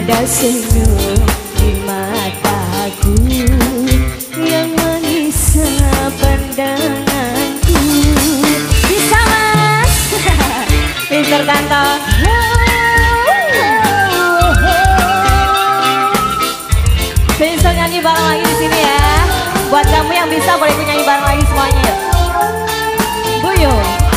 Ada senyum di mataku yang mengisah pandanganku. Bisa mas? Pinter kantong. Bisa nyanyi bareng lagi di sini ya. Buat kamu yang bisa boleh ikut nyanyi bareng lagi semuanya. Buyo.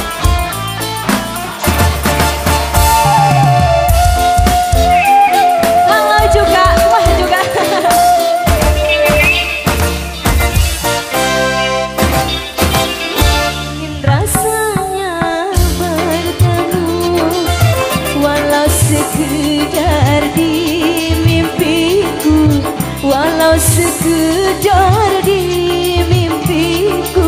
Sekedar di mimpiku, walau sekedar di mimpiku.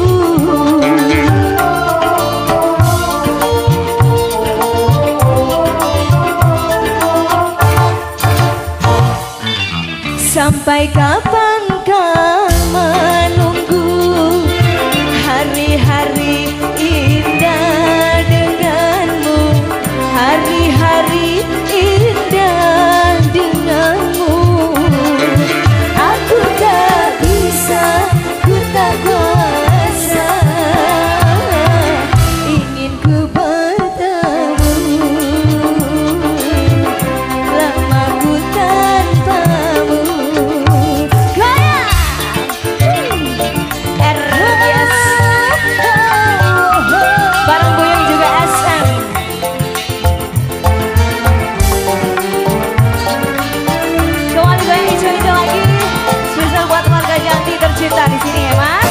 Sampai kapan kau menunggu hari-hari indah denganmu, hari-hari indah denganmu. Aku tak bisa, ku tak kuasa, ingin ku bertemu. Lama ku tanpamu. Gaya RS bareng Buyung juga SM. Janti tercinta di sini ya mas.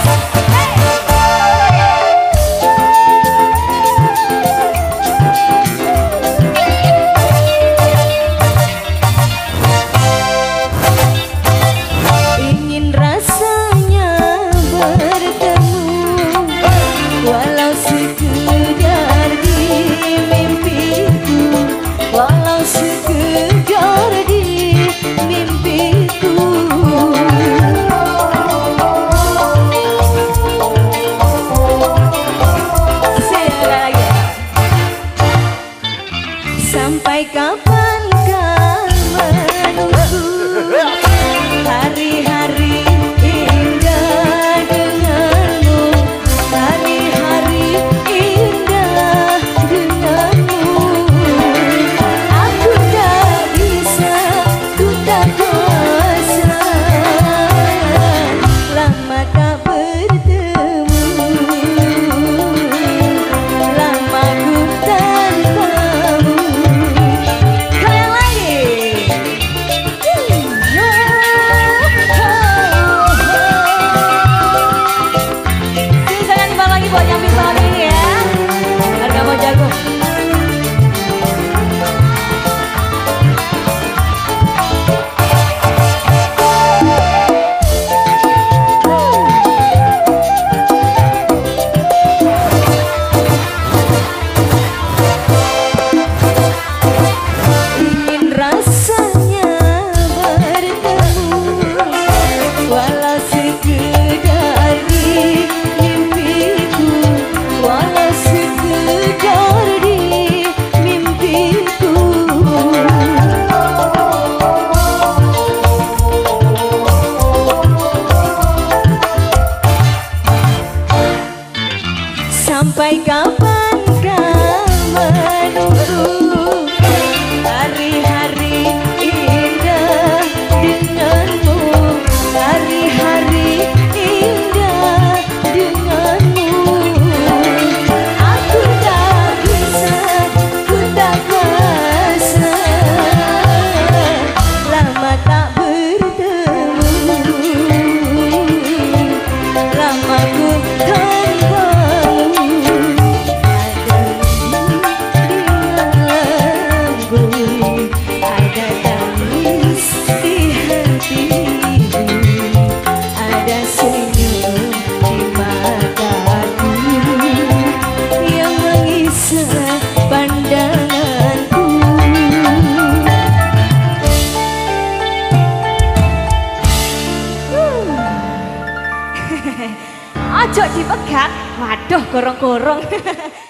Ingin rasanya bertemu, walau sekedar di mimpiku, walau sekedar di mimpiku. Sampai kapan kau menunggu hari-hari indah denganmu, hari-hari indah denganmu. Aku tak bisa, ku tak kuasa, lama tak bertemu, lama ku tanpamu. Sampai kapan kau menunggu hari-hari indah denganmu, hari-hari indah denganmu. Aku tak bisa, ku tak kuasa, lama tak bertemu, lama ku ojo dipegat, waduh gorong-gorong.